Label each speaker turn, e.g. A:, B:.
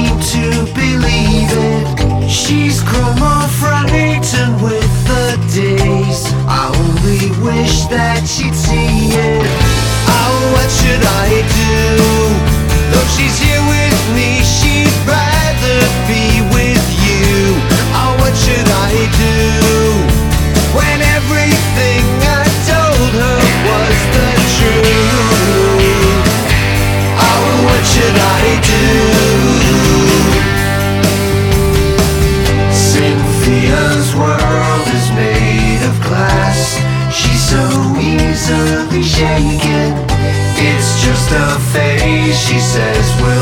A: seem to believe it. She's grown more frightened with the days. I only wish that she'd see it. Oh, what should I do? Though she's here with me, she'd rather be with you. Oh, what should I do when everything I told her was the truth? Oh, what should I do? Cynthia's world is made of glass. She's so easily shaken. It's just a phase, she says, will